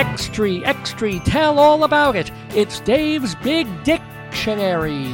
Extra, tell all about it. It's Dave's Big Dictionary.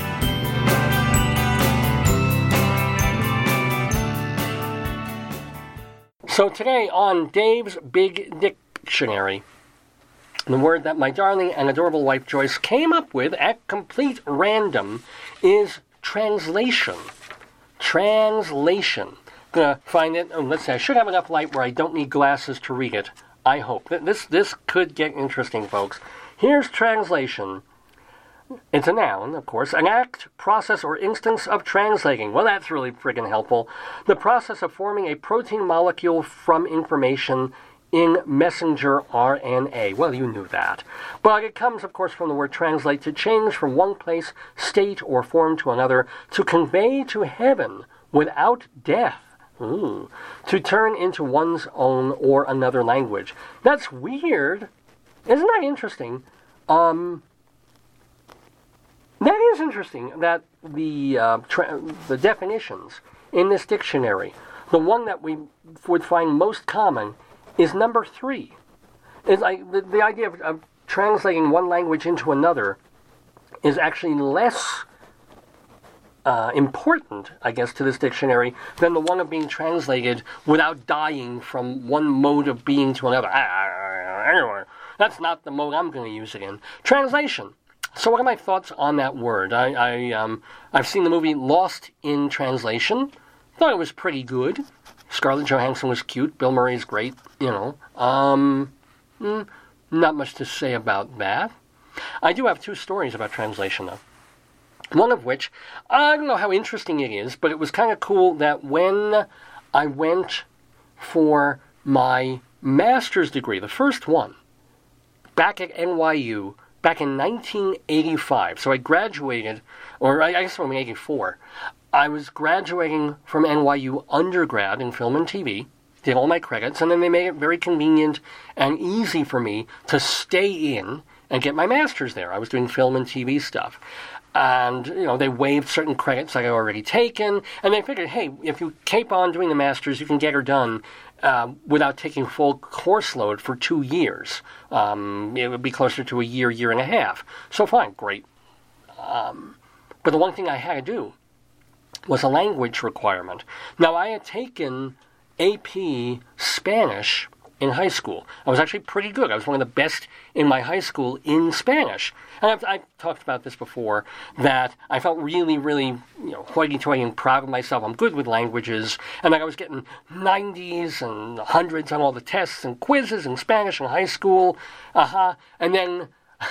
So today on Dave's Big Dictionary, the word that my darling and adorable wife Joyce came up with at complete random is translation. Translation. Gonna find it. Let's see. I should have enough light where I don't need glasses to read it. I hope. This could get interesting, folks. Here's translation. It's a noun, of course. An act, process, or instance of translating. Well, that's really friggin' helpful. The process of forming a protein molecule from information in messenger RNA. Well, you knew that. But it comes, of course, from the word translate, to change from one place, state, or form to another, to convey to heaven without death. To turn into one's own or another language. That's weird. Isn't that interesting? That is interesting that the definitions in this dictionary, the one that we would find most common is number 3. It's like the idea of translating one language into another is actually less important, I guess, to this dictionary than the one of being translated without dying from one mode of being to another. Anyway, that's not the mode I'm going to use it in. Translation. So what are my thoughts on that word? I've seen the movie Lost in Translation. Thought it was pretty good. Scarlett Johansson was cute. Bill Murray is great. Not much to say about that. I do have 2 stories about translation, though. One of which, I don't know how interesting it is, but it was kind of cool that when I went for my master's degree, the first one, back at NYU, back in 1985. So I graduated, or I guess from 84. I was graduating from NYU undergrad in film and TV, did all my credits, and then they made it very convenient and easy for me to stay in and get my master's there. I was doing film and TV stuff. And, they waived certain credits I had already taken, and they figured, hey, if you keep on doing the master's, you can get her done without taking full course load for 2 years. It would be closer to a year and a half. So fine, great. But the one thing I had to do was a language requirement. Now, I had taken AP Spanish in high school. I was actually pretty good. I was one of the best in my high school in Spanish. And I've talked about this before, that I felt really, really, hoity-toity and proud of myself. I'm good with languages. And I was getting 90s and 100s on all the tests and quizzes in Spanish in high school. And then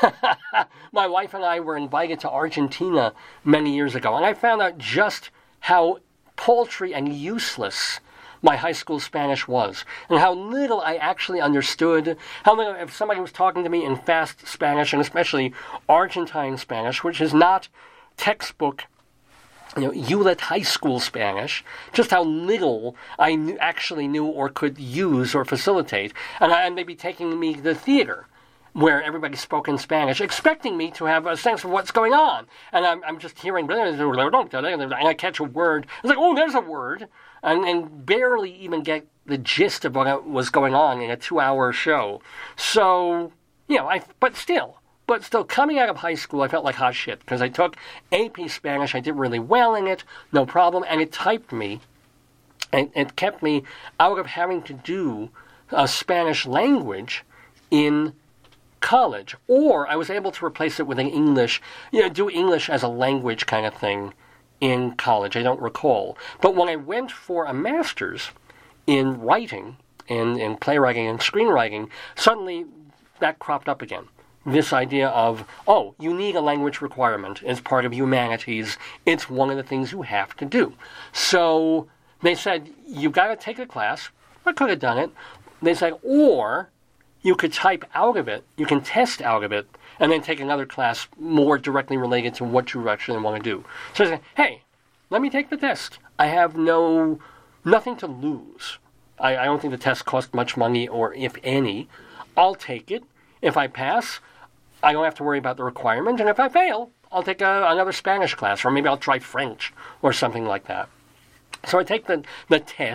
my wife and I were invited to Argentina many years ago. And I found out just how paltry and useless my high school Spanish was, and how little I actually understood, how little, if somebody was talking to me in fast Spanish, and especially Argentine Spanish, which is not textbook, ULET high school Spanish, just how little I actually knew or could use or facilitate, and they'd be taking me to the theater, where everybody spoke in Spanish, expecting me to have a sense of what's going on. And I'm just hearing, and I catch a word. It's like, oh, there's a word. And barely even get the gist of what was going on in a 2-hour show. So, but still, coming out of high school, I felt like hot shit, because I took AP Spanish, I did really well in it, no problem, and it typed me, and it kept me out of having to do a Spanish language in college, or I was able to replace it with an English, do English as a language kind of thing in college. I don't recall. But when I went for a master's in writing, in playwriting and screenwriting, suddenly that cropped up again. This idea of, you need a language requirement as part of humanities. It's one of the things you have to do. So they said, you've got to take a class. I could have done it. They said, or you could type out of it, you can test out of it, and then take another class more directly related to what you actually want to do. So I said, hey, let me take the test. I have nothing to lose. I don't think the test cost much money, or if any. I'll take it. If I pass, I don't have to worry about the requirement. And if I fail, I'll take another Spanish class, or maybe I'll try French or something like that. So I take the test,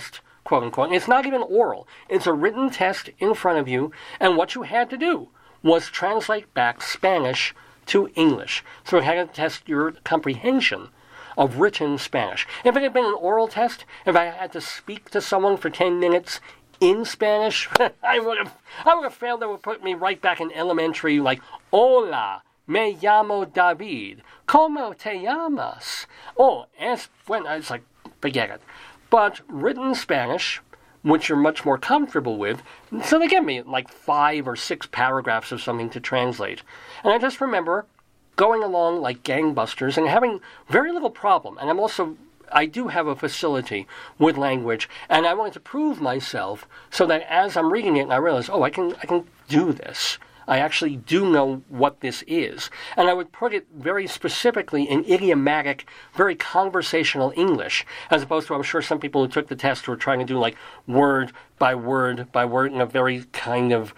quote unquote. And it's not even oral. It's a written test in front of you, and what you had to do was translate back Spanish to English. So it had to test your comprehension of written Spanish. If it had been an oral test, if I had to speak to someone for 10 minutes in Spanish, I would have failed. That would put me right back in elementary, like, hola, me llamo David. ¿Cómo te llamas? Oh, it's like, forget it. But written Spanish, which you're much more comfortable with, so they give me like 5 or 6 paragraphs of something to translate. And I just remember going along like gangbusters and having very little problem. And I do have a facility with language, and I wanted to prove myself so that as I'm reading it, I realize, I can do this. I actually do know what this is. And I would put it very specifically in idiomatic, very conversational English, as opposed to, I'm sure some people who took the test were trying to do like word by word by word in a very kind of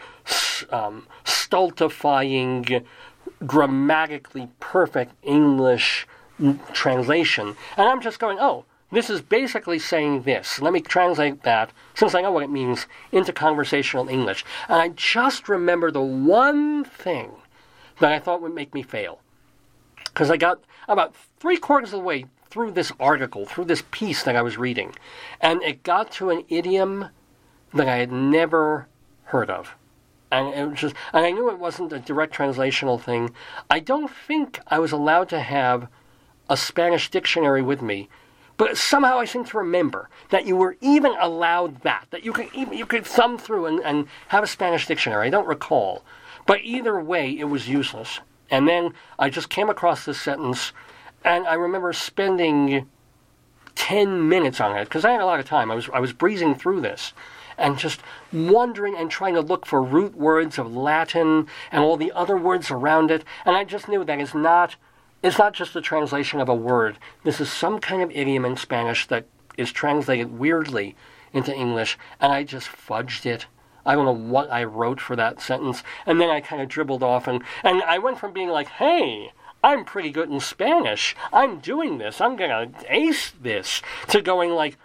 stultifying, grammatically perfect English translation. And I'm just going, this is basically saying this. Let me translate that, since I know what it means, into conversational English. And I just remember the one thing that I thought would make me fail. Because I got about 3/4 of the way through this article, through this piece that I was reading, and it got to an idiom that I had never heard of. And I knew it wasn't a direct translational thing. I don't think I was allowed to have a Spanish dictionary with me, but somehow I seem to remember that you were even allowed that you could thumb through and have a Spanish dictionary. I don't recall. But either way, it was useless. And then I just came across this sentence, and I remember spending 10 minutes on it, because I had a lot of time. I was breezing through this, and just wondering and trying to look for root words of Latin and all the other words around it. And I just knew that it's not just a translation of a word. This is some kind of idiom in Spanish that is translated weirdly into English, and I just fudged it. I don't know what I wrote for that sentence. And then I kind of dribbled off, and I went from being like, hey, I'm pretty good in Spanish, I'm doing this, I'm going to ace this, to going like,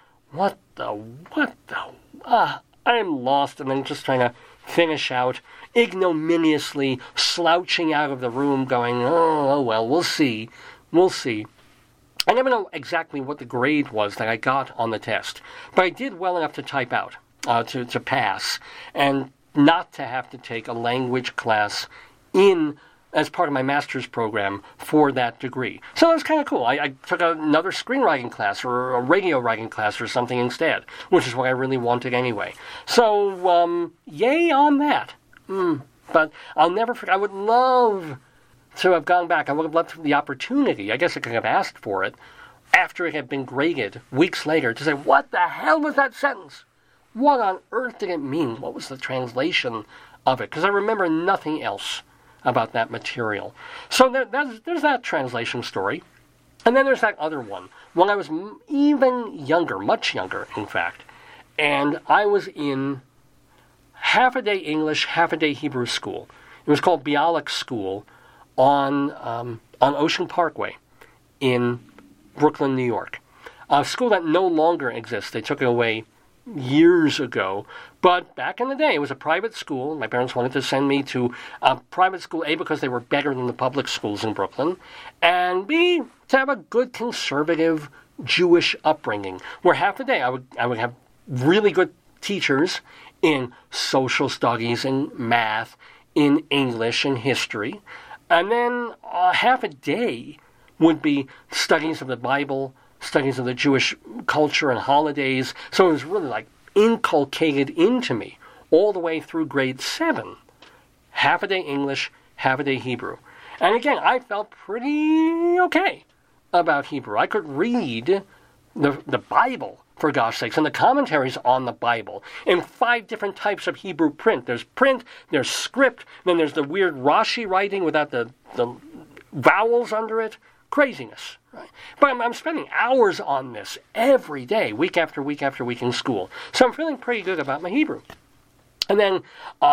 I'm lost, and then just trying to finish out, ignominiously slouching out of the room going, oh well, we'll see. I never know exactly what the grade was that I got on the test, but I did well enough to type out, to pass, and not to have to take a language class as part of my master's program for that degree. So that was kind of cool. I took another screenwriting class or a radio writing class or something instead, which is what I really wanted anyway. So, yay on that. But I'll never forget. I would love to have gone back. I would have loved the opportunity. I guess I could have asked for it after it had been graded weeks later to say, what the hell was that sentence? What on earth did it mean? What was the translation of it? Because I remember nothing else about that material. So there's that translation story. And then there's that other one. When I was even younger, much younger, in fact, and I was in half-a-day English, half-a-day Hebrew school. It was called Bialik School on Ocean Parkway in Brooklyn, New York. A school that no longer exists. They took it away years ago. But back in the day, it was a private school. My parents wanted to send me to a private school, A, because they were better than the public schools in Brooklyn, and B, to have a good conservative Jewish upbringing, where half the day I would have really good teachers in social studies, in math, in English, and history. And then half a day would be studies of the Bible, studies of the Jewish culture and holidays. So it was really like inculcated into me all the way through grade 7. Half a day English, half a day Hebrew. And again, I felt pretty okay about Hebrew. I could read the Bible, for gosh sakes, and the commentaries on the Bible in 5 different types of Hebrew print. There's script, then there's the weird Rashi writing without the vowels under it. Craziness, right? But I'm spending hours on this every day, week after week after week in school. So I'm feeling pretty good about my Hebrew. And then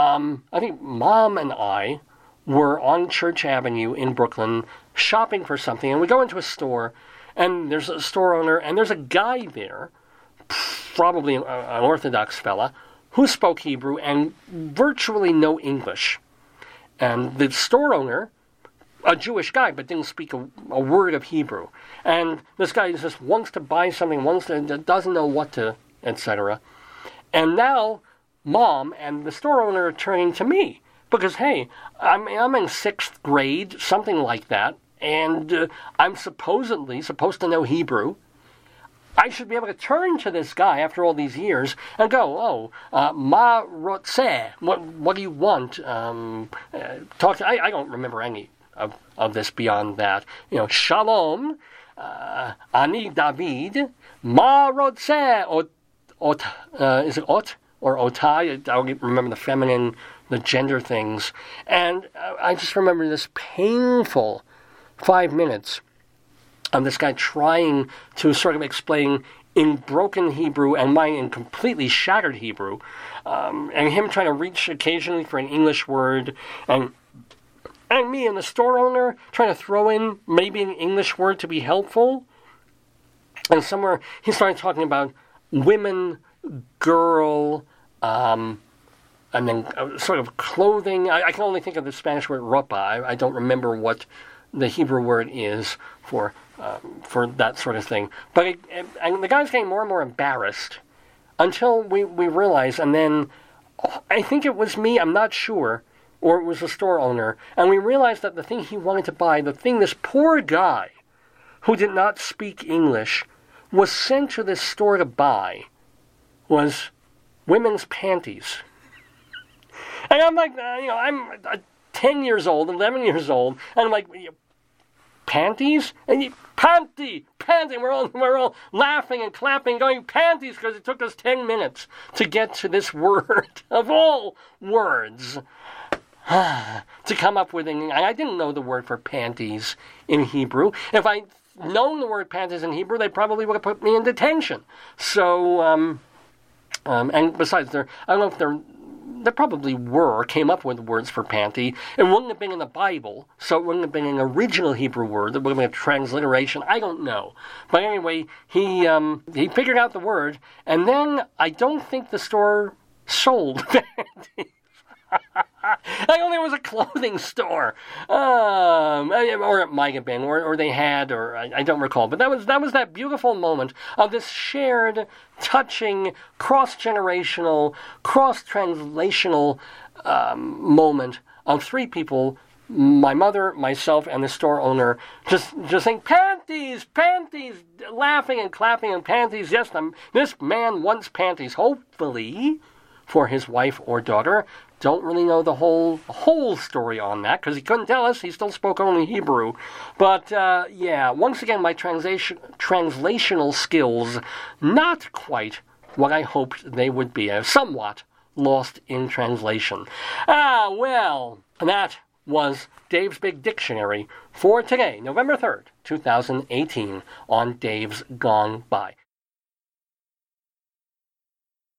I think Mom and I were on Church Avenue in Brooklyn shopping for something, and we go into a store, and there's a store owner, and there's a guy there probably an Orthodox fella, who spoke Hebrew and virtually no English. And the store owner, a Jewish guy, but didn't speak a word of Hebrew. And this guy just wants to buy something, doesn't know what to, etc. And now, Mom and the store owner are turning to me. Because, hey, I'm in 6th grade, something like that, and I'm supposedly supposed to know Hebrew. I should be able to turn to this guy after all these years and go, ma rotzeh, what do you want? Talk to, I don't remember any of this beyond that. Shalom, ani David, ma rotzeh, is it ot or otai? I don't remember the feminine, the gender things. And I just remember this painful 5 minutes of this guy trying to sort of explain in broken Hebrew and mine in completely shattered Hebrew, and him trying to reach occasionally for an English word, and me and the store owner trying to throw in maybe an English word to be helpful. And somewhere he started talking about women, girl, and then sort of clothing. I can only think of the Spanish word ropa. I don't remember what the Hebrew word is for that sort of thing. But and the guy's getting more and more embarrassed until we realize, and then I think it was me, I'm not sure, or it was the store owner, and we realized that the thing he wanted to buy, the thing this poor guy who did not speak English was sent to this store to buy, was women's panties. And I'm like, I'm 10 years old, 11 years old, and I'm like, panties? And panty! We're all laughing and clapping, going panties, because it took us 10 minutes to get to this word, of all words, to come up with. And I didn't know the word for panties in Hebrew. If I'd known the word panties in Hebrew, they probably would have put me in detention. So, and besides, I don't know if there probably came up with words for panty. It wouldn't have been in the Bible, so it wouldn't have been an original Hebrew word. It would have been a transliteration. I don't know. But anyway, he figured out the word, and then I don't think the store sold panties. I only was a clothing store, or it might have been, or they had, or I don't recall. But that was that beautiful moment of this shared, touching, cross-generational, cross-translational moment of 3 people, my mother, myself, and the store owner, just saying, panties, laughing and clapping, and panties. Yes, this man wants panties, hopefully, for his wife or daughter. Don't really know the whole story on that, because he couldn't tell us. He still spoke only Hebrew. But, yeah, once again, my translational skills, not quite what I hoped they would be. Somewhat lost in translation. Well, that was Dave's Big Dictionary for today, November 3rd, 2018, on Dave's Gone By.